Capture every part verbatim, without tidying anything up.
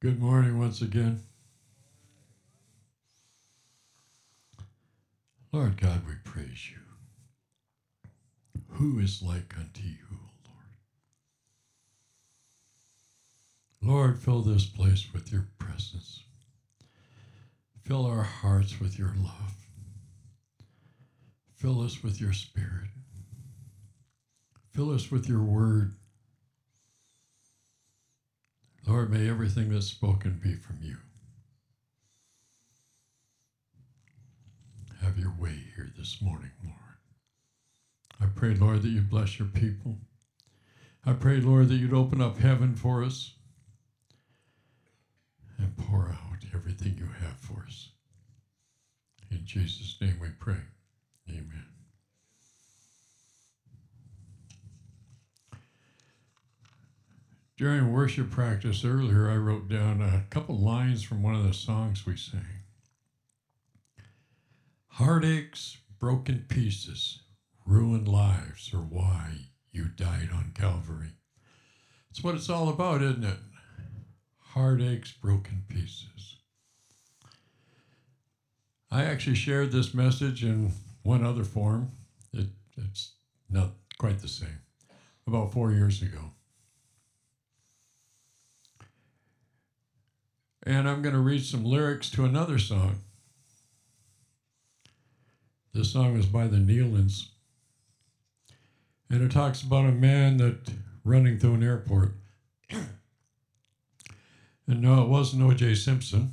Good morning once again. Lord God, we praise you. Who is like unto you, O Lord? Lord, fill this place with your presence. Fill our hearts with your love. Fill us with your spirit. Fill us with your word. Lord, may everything that's spoken be from you. Have your way here this morning, Lord. I pray, Lord, that you bless your people. I pray, Lord, that you'd open up heaven for us and pour out everything you have for us. In Jesus' name we pray. Amen. During worship practice earlier, I wrote down a couple lines from one of the songs we sang. Heartaches, broken pieces, ruined lives are why you died on Calvary. That's what it's all about, isn't it? Heartaches, broken pieces. I actually shared this message in one other form. It, it's not quite the same. About four years ago. And I'm going to read some lyrics to another song. This song is by the Nealons. And it talks about a man that running through an airport. And no, it wasn't O J Simpson.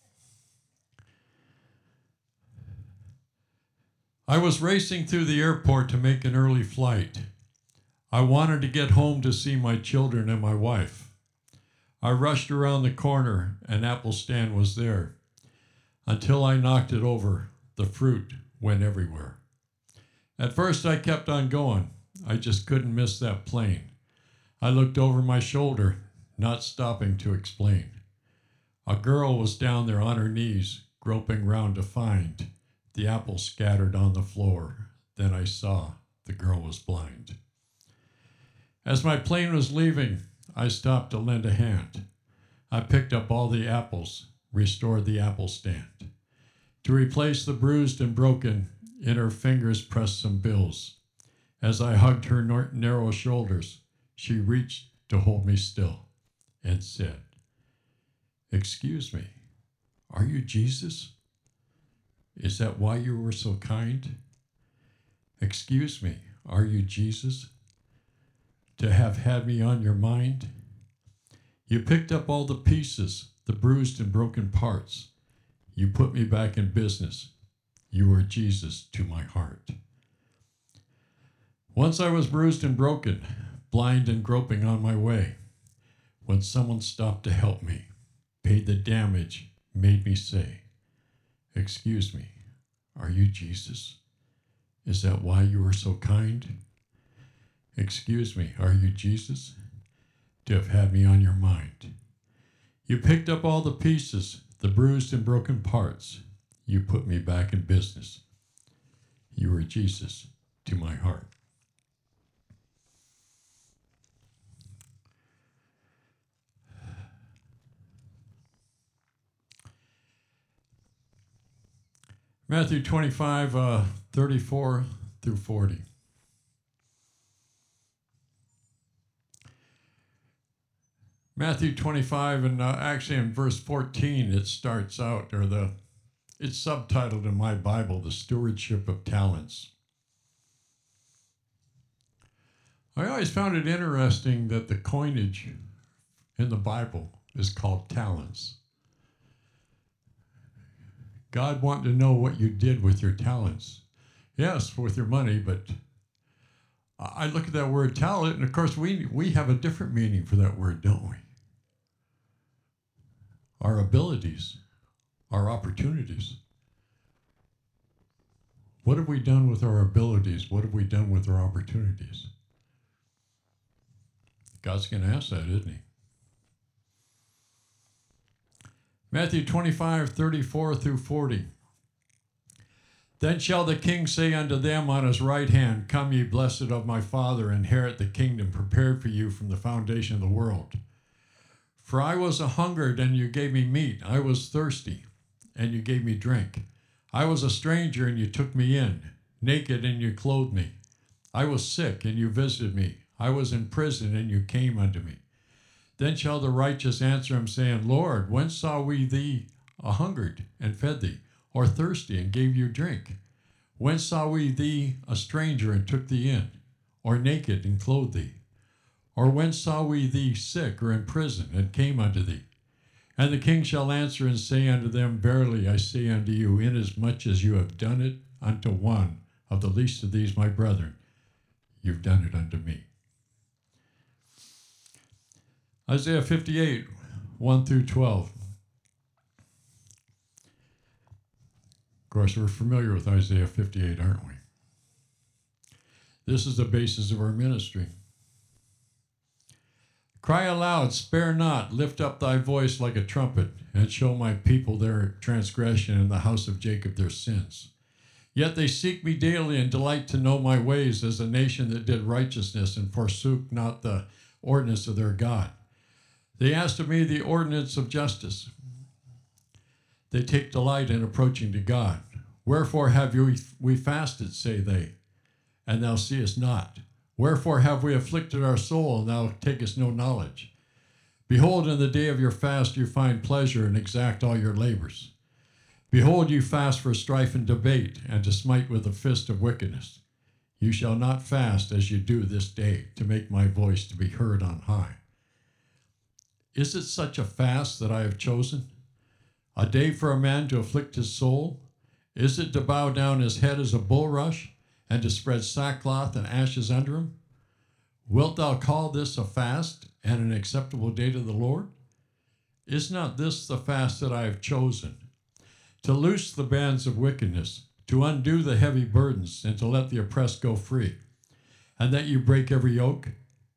I was racing through the airport to make an early flight. I wanted to get home to see my children and my wife. I rushed around the corner, an apple stand was there. Until I knocked it over, the fruit went everywhere. At first I kept on going. I just couldn't miss that plane. I looked over my shoulder, not stopping to explain. A girl was down there on her knees, groping round to find the apple scattered on the floor. Then I saw the girl was blind. As my plane was leaving, I stopped to lend a hand. I picked up all the apples, restored the apple stand. To replace the bruised and broken, in her fingers pressed some bills. As I hugged her narrow shoulders, she reached to hold me still and said, "Excuse me, are you Jesus? Is that why you were so kind? Excuse me, are you Jesus? To have had me on your mind? You picked up all the pieces, the bruised and broken parts. You put me back in business. You were Jesus to my heart. Once I was bruised and broken, blind and groping on my way. When someone stopped to help me, paid the damage, made me say, excuse me, are you Jesus? Is that why you were so kind? Excuse me, are you Jesus? To have had me on your mind. You picked up all the pieces, the bruised and broken parts. You put me back in business. You were Jesus to my heart. Matthew twenty-five, uh, thirty-four through forty. Matthew twenty-five, and uh, actually in verse fourteen, it starts out, or the, it's subtitled in my Bible, The Stewardship of Talents. I always found it interesting that the coinage in the Bible is called talents. God wanted to know what you did with your talents. Yes, with your money, but I look at that word talent, and of course we we have a different meaning for that word, don't we? Our abilities, our opportunities. What have we done with our abilities? What have we done with our opportunities? God's going to ask that, isn't he? Matthew twenty-five, thirty-four through forty. Then shall the king say unto them on his right hand, come ye blessed of my Father, inherit the kingdom prepared for you from the foundation of the world. For I was a hungered, and you gave me meat. I was thirsty, and you gave me drink. I was a stranger, and you took me in. Naked, and you clothed me. I was sick, and you visited me. I was in prison, and you came unto me. Then shall the righteous answer him, saying, Lord, when saw we thee a hungered, and fed thee, or thirsty, and gave you drink? When saw we thee a stranger, and took thee in, or naked, and clothed thee? Or when saw we thee sick, or in prison, and came unto thee? And the king shall answer and say unto them, Verily I say unto you, inasmuch as you have done it unto one of the least of these my brethren, you've done it unto me. Isaiah fifty-eight, one through twelve. Of course, we're familiar with Isaiah fifty-eight, aren't we? This is the basis of our ministry. Cry aloud, spare not, lift up thy voice like a trumpet, and show my people their transgression and the house of Jacob their sins. Yet they seek me daily and delight to know my ways, as a nation that did righteousness and forsook not the ordinance of their God. They asked of me the ordinance of justice. They take delight in approaching to God. Wherefore have you, we fasted, say they, and thou seest not? Wherefore have we afflicted our soul, and thou takest no knowledge? Behold, in the day of your fast you find pleasure, and exact all your labors. Behold, you fast for strife and debate, and to smite with the fist of wickedness. You shall not fast as you do this day, to make my voice to be heard on high. Is it such a fast that I have chosen? A day for a man to afflict his soul? Is it to bow down his head as a bulrush, and to spread sackcloth and ashes under him? Wilt thou call this a fast and an acceptable day to the Lord? Is not this the fast that I have chosen? To loose the bands of wickedness, to undo the heavy burdens, and to let the oppressed go free, and that you break every yoke?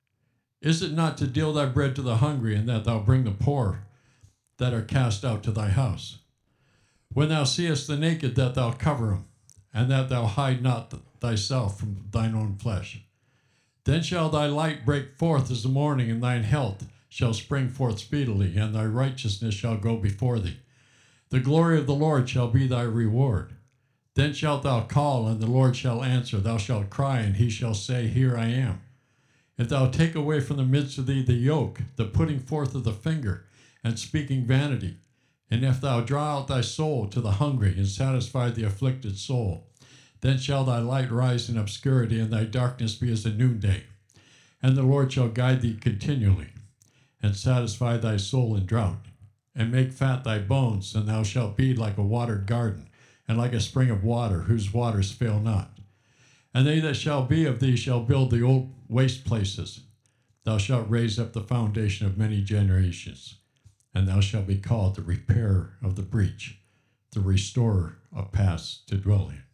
Is it not to deal thy bread to the hungry, and that thou bring the poor that are cast out to thy house? When thou seest the naked, that thou cover them, and that thou hide not thyself from thine own flesh. Then shall thy light break forth as the morning, and thine health shall spring forth speedily, and thy righteousness shall go before thee. The glory of the Lord shall be thy reward. Then shalt thou call, and the Lord shall answer. Thou shalt cry, and he shall say, Here I am. If thou take away from the midst of thee the yoke, the putting forth of the finger, and speaking vanity, and if thou draw out thy soul to the hungry, and satisfy the afflicted soul, then shall thy light rise in obscurity, and thy darkness be as the noonday. And the Lord shall guide thee continually, and satisfy thy soul in drought, and make fat thy bones, and thou shalt be like a watered garden, and like a spring of water, whose waters fail not. And they that shall be of thee shall build the old waste places. Thou shalt raise up the foundation of many generations, and thou shalt be called the repairer of the breach, the restorer of paths to dwell in.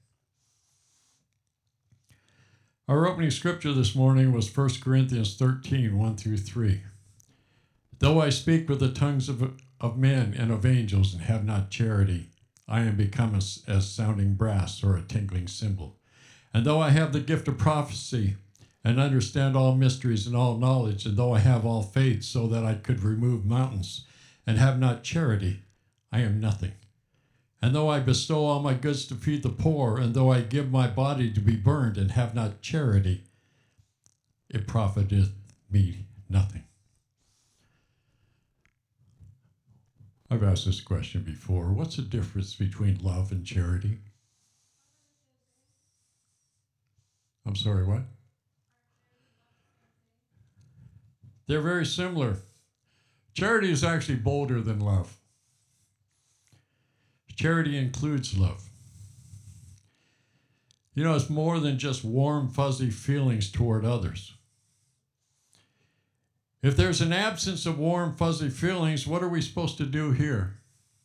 Our opening scripture this morning was First Corinthians thirteen, one through three. Though I speak with the tongues of, of men and of angels and have not charity, I am become as, as sounding brass or a tinkling cymbal. And though I have the gift of prophecy and understand all mysteries and all knowledge, and though I have all faith so that I could remove mountains and have not charity, I am nothing. And though I bestow all my goods to feed the poor, and though I give my body to be burned and have not charity, it profiteth me nothing. I've asked this question before. What's the difference between love and charity? I'm sorry, what? They're very similar. Charity is actually bolder than love. Charity includes love. You know, it's more than just warm, fuzzy feelings toward others. If there's an absence of warm, fuzzy feelings, what are we supposed to do here?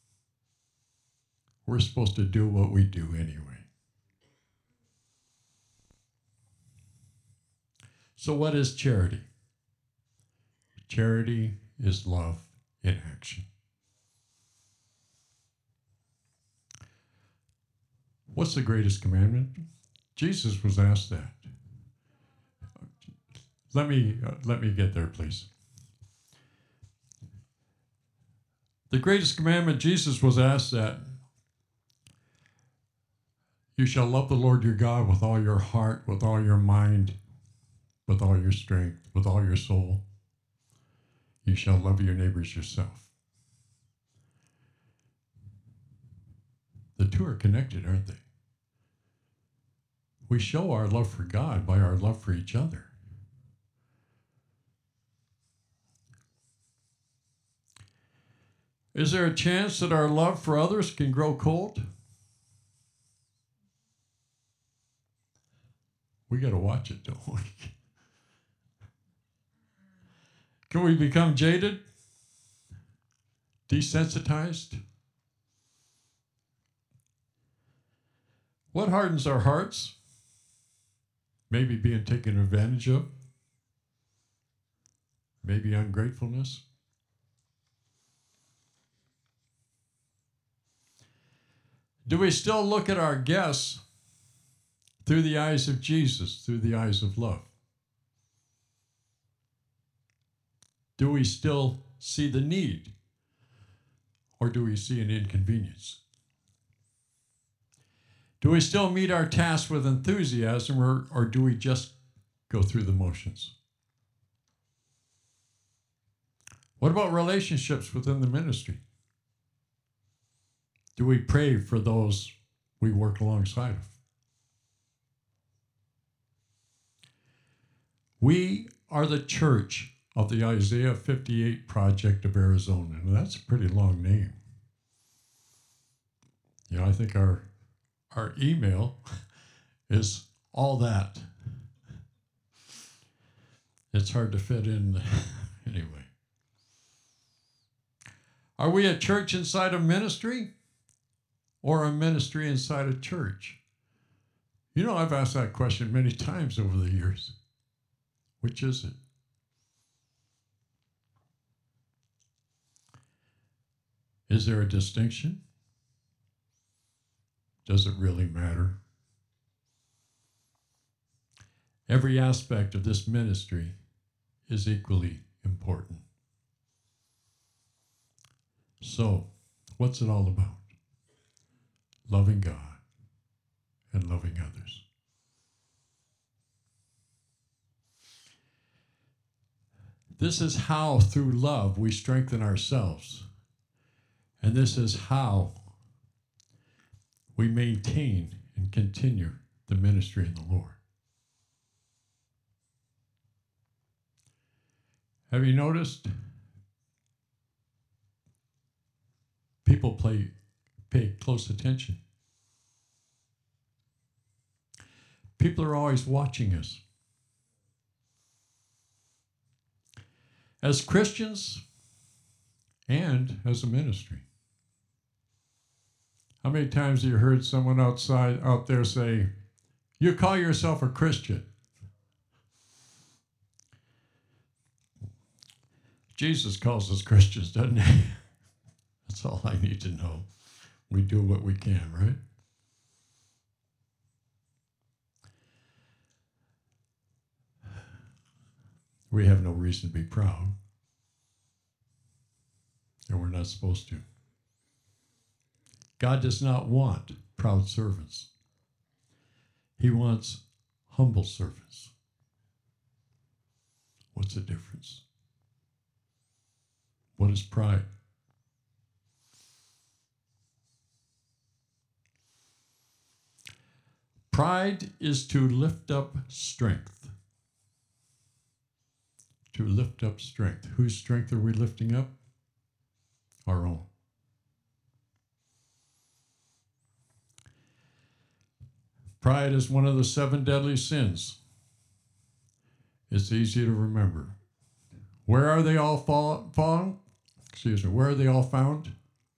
We're supposed to do what we do anyway. So what is charity? Charity is love in action. What's the greatest commandment? Jesus was asked that. Let me uh, let me get there, please. The greatest commandment, Jesus was asked that. You shall love the Lord your God with all your heart, with all your mind, with all your strength, with all your soul. You shall love your neighbors yourself. The two are connected, aren't they? We show our love for God by our love for each other. Is there a chance that our love for others can grow cold? We got to watch it, don't we? Can we become jaded? Desensitized? What hardens our hearts? Maybe being taken advantage of? Maybe ungratefulness? Do we still look at our guests through the eyes of Jesus, through the eyes of love? Do we still see the need, or do we see an inconvenience? Do we still meet our task with enthusiasm, or, or do we just go through the motions? What about relationships within the ministry? Do we pray for those we work alongside of? We are the church of the Isaiah fifty-eight Project of Arizona, and that's a pretty long name. You know, I think our our email is all that. It's hard to fit in anyway. Are we a church inside a ministry, or a ministry inside a church? You know, I've asked that question many times over the years. Which is it? Is there a distinction? Does it really matter? Every aspect of this ministry is equally important. So, what's it all about? Loving God and loving others. This is how, through love, we strengthen ourselves. And this is how we maintain and continue the ministry in the Lord. Have you noticed? People play, pay close attention. People are always watching us. As Christians and as a ministry. How many times have you heard someone outside out there say, "You call yourself a Christian"? Jesus calls us Christians, doesn't he? That's all I need to know. We do what we can, right? We have no reason to be proud. And we're not supposed to. God does not want proud servants. He wants humble servants. What's the difference? What is pride? Pride is to lift up strength. To lift up strength. Whose strength are we lifting up? Our own. Pride is one of the seven deadly sins. It's easy to remember. Where are they all fall, found? Excuse me, where are they all found?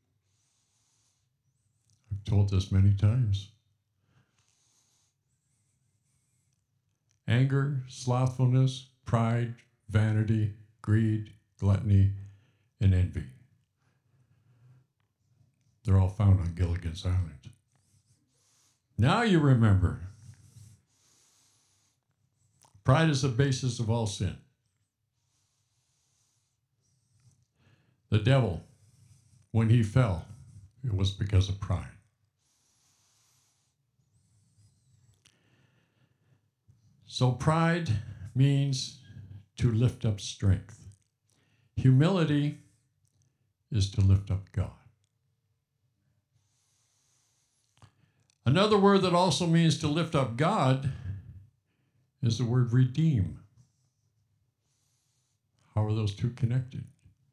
I've told this many times. Anger, slothfulness, pride, vanity, greed, gluttony, and envy. They're all found on Gilligan's Island. Now you remember. Pride is the basis of all sin. The devil when he fell, it was because of pride. So pride means to lift up strength. Humility is to lift up God. Another word that also means to lift up God is the word redeem. How are those two connected?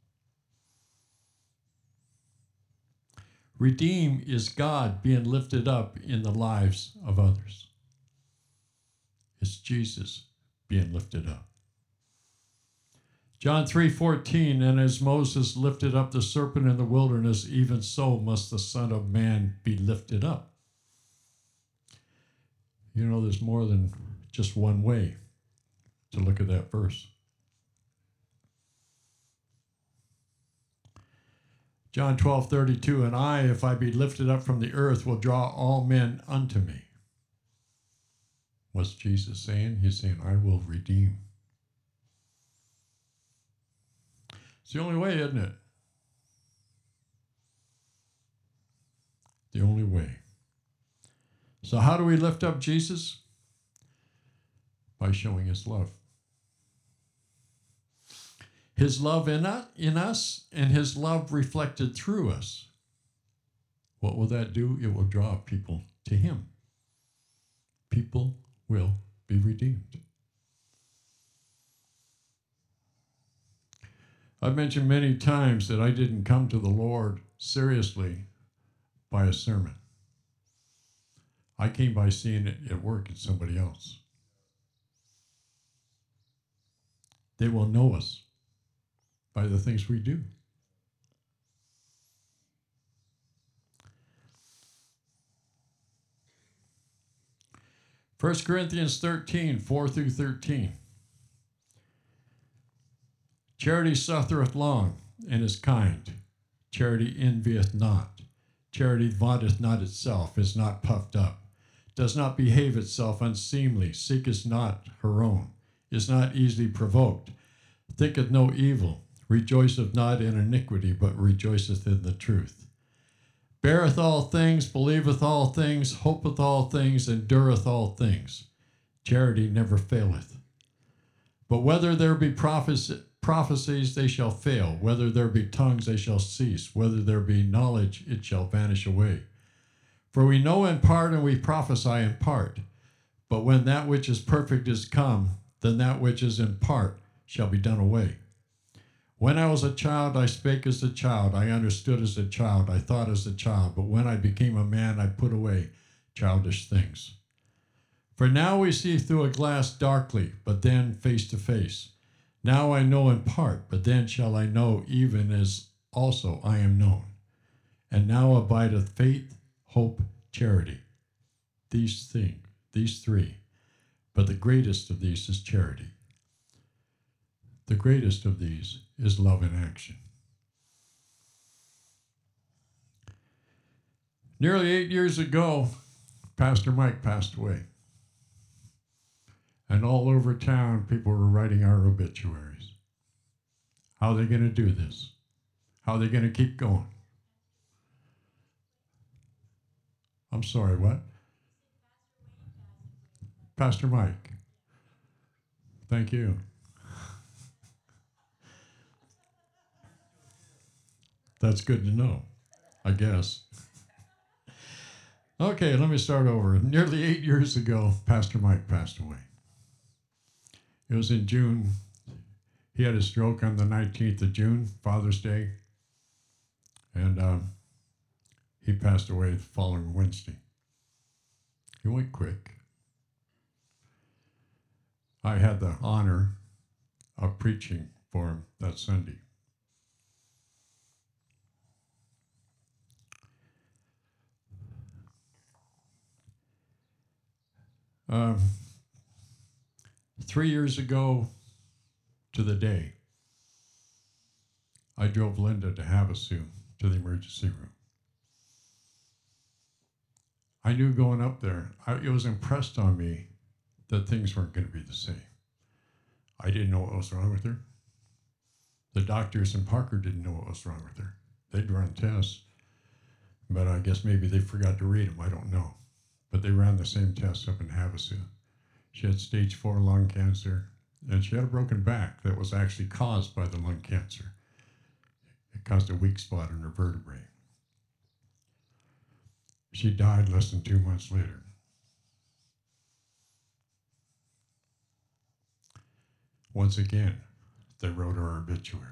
Redeem is God being lifted up in the lives of others. It's Jesus being lifted up. John three fourteen, and as Moses lifted up the serpent in the wilderness, even so must the Son of Man be lifted up. You know, there's more than just one way to look at that verse. John twelve thirty-two, and I, if I be lifted up from the earth, will draw all men unto me. What's Jesus saying? He's saying, I will redeem. It's the only way, isn't it? The only way. So how do we lift up Jesus? By showing his love. His love in us, in us and his love reflected through us. What will that do? It will draw people to him. People will be redeemed. I've mentioned many times that I didn't come to the Lord seriously by a sermon. I came by seeing it at work in somebody else. They will know us by the things we do. First Corinthians thirteen, four through thirteen. Charity suffereth long, and is kind. Charity envieth not. Charity vaunteth not itself, is not puffed up, does not behave itself unseemly, seeketh not her own, is not easily provoked, thinketh no evil, rejoiceth not in iniquity, but rejoiceth in the truth. Beareth all things, believeth all things, hopeth all things, endureth all things. Charity never faileth. But whether there be prophecy, prophecies, they shall fail. Whether there be tongues, they shall cease. Whether there be knowledge, it shall vanish away. For we know in part, and we prophesy in part. But when that which is perfect is come, then that which is in part shall be done away. When I was a child, I spake as a child. I understood as a child. I thought as a child. But when I became a man, I put away childish things. For now we see through a glass darkly, but then face to face. Now I know in part, but then shall I know even as also I am known. And now abideth faith, hope, charity. These things, these three. But the greatest of these is charity. The greatest of these is love in action. Nearly eight years ago, Pastor Mike passed away. And all over town, people were writing our obituaries. How are they going to do this? How are they going to keep going? I'm sorry, what? Pastor Mike. Thank you. That's good to know, I guess. Okay, let me start over. Nearly eight years ago, Pastor Mike passed away. It was in June. He had a stroke on the nineteenth of June, Father's Day. And um, he passed away the following Wednesday. He went quick. I had the honor of preaching for him that Sunday. Um, three years ago to the day, I drove Linda to Havasu to the emergency room. I knew going up there, I, it was impressed on me that things weren't going to be the same. I didn't know what was wrong with her. The doctors in Parker didn't know what was wrong with her. They'd run tests, but I guess maybe they forgot to read them. I don't know. But they ran the same tests up in Havasu. She had stage four lung cancer, and she had a broken back that was actually caused by the lung cancer. It caused a weak spot in her vertebrae. She died less than two months later. Once again, they wrote her obituary.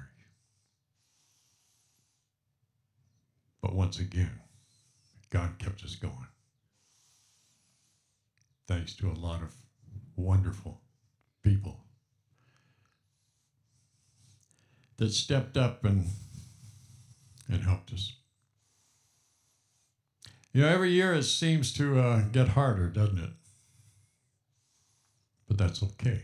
But once again, God kept us going. Thanks to a lot of wonderful people that stepped up and, and helped us. You know, every year it seems to uh, get harder, doesn't it? But that's okay.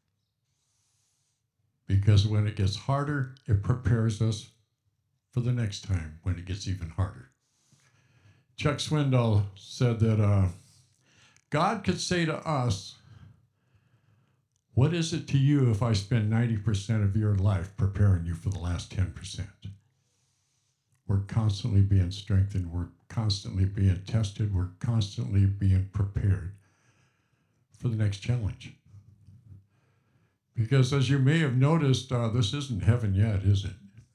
Because when it gets harder, it prepares us for the next time when it gets even harder. Chuck Swindoll said that uh, God could say to us, what is it to you if I spend ninety percent of your life preparing you for the last ten percent? We're constantly being strengthened. We're constantly being tested. We're constantly being prepared for the next challenge. Because as you may have noticed, uh, this isn't heaven yet, is it?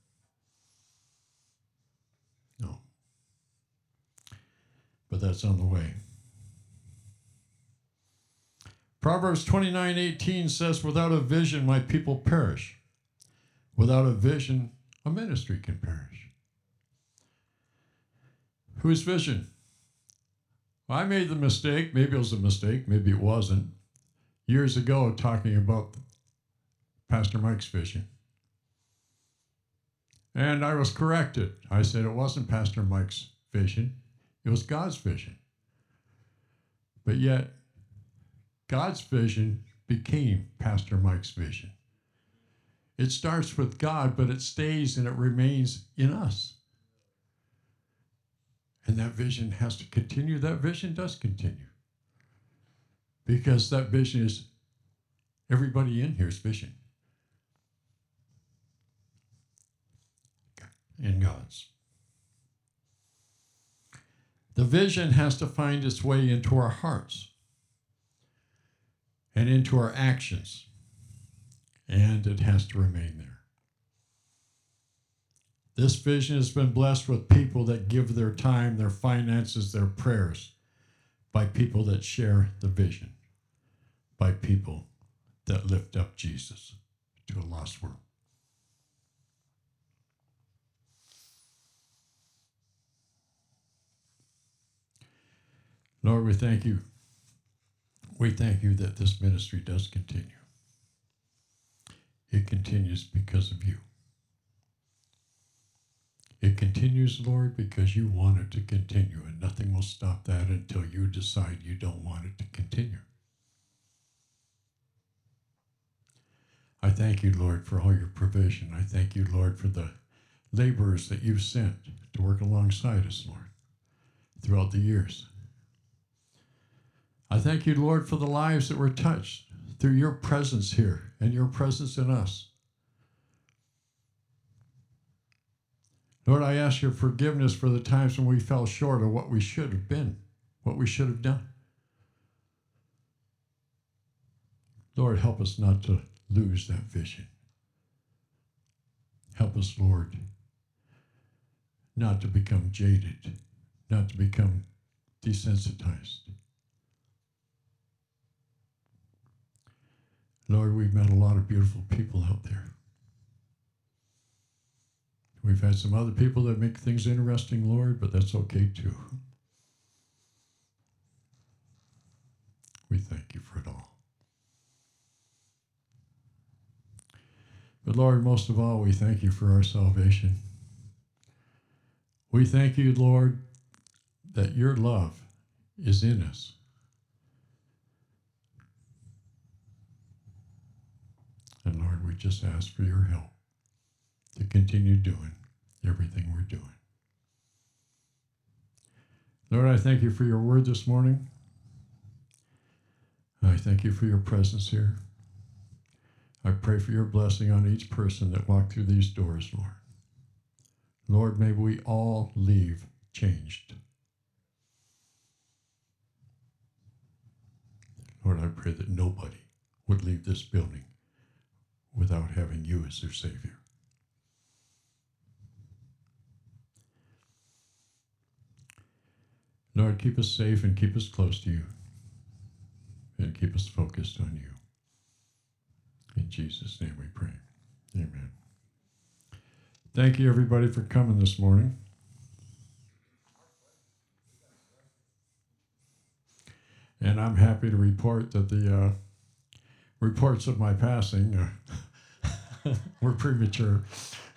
No. But that's on the way. Proverbs twenty-nine eighteen says, without a vision, my people perish. Without a vision, a ministry can perish. Whose vision? Well, I made the mistake, maybe it was a mistake, maybe it wasn't, years ago talking about Pastor Mike's vision. And I was corrected. I said it wasn't Pastor Mike's vision, it was God's vision. But yet, God's vision became Pastor Mike's vision. It starts with God, but it stays and it remains in us. And that vision has to continue. That vision does continue. Because that vision is everybody in here's vision. And God's. The vision has to find its way into our hearts and into our actions, and it has to remain there. This vision has been blessed with people that give their time, their finances, their prayers, by people that share the vision, by people that lift up Jesus to a lost world. Lord, we thank you. We thank you that this ministry does continue. It continues because of you. It continues, Lord, because you want it to continue, and nothing will stop that until you decide you don't want it to continue. I thank you, Lord, for all your provision. I thank you, Lord, for the laborers that you've sent to work alongside us, Lord, throughout the years. I thank you, Lord, for the lives that were touched through your presence here and your presence in us. Lord, I ask your forgiveness for the times when we fell short of what we should have been, what we should have done. Lord, help us not to lose that vision. Help us, Lord, not to become jaded, not to become desensitized. Lord, we've met a lot of beautiful people out there. We've had some other people that make things interesting, Lord, but that's okay too. We thank you for it all. But Lord, most of all, we thank you for our salvation. We thank you, Lord, that your love is in us. And Lord, we just ask for your help to continue doing everything we're doing. Lord, I thank you for your word this morning. I thank you for your presence here. I pray for your blessing on each person that walked through these doors, Lord. Lord, may we all leave changed. Lord, I pray that nobody would leave this building without having you as their Savior. Lord, keep us safe and keep us close to you. And keep us focused on you. In Jesus' name we pray. Amen. Thank you, everybody, for coming this morning. And I'm happy to report that the uh, reports of my passing uh, were premature.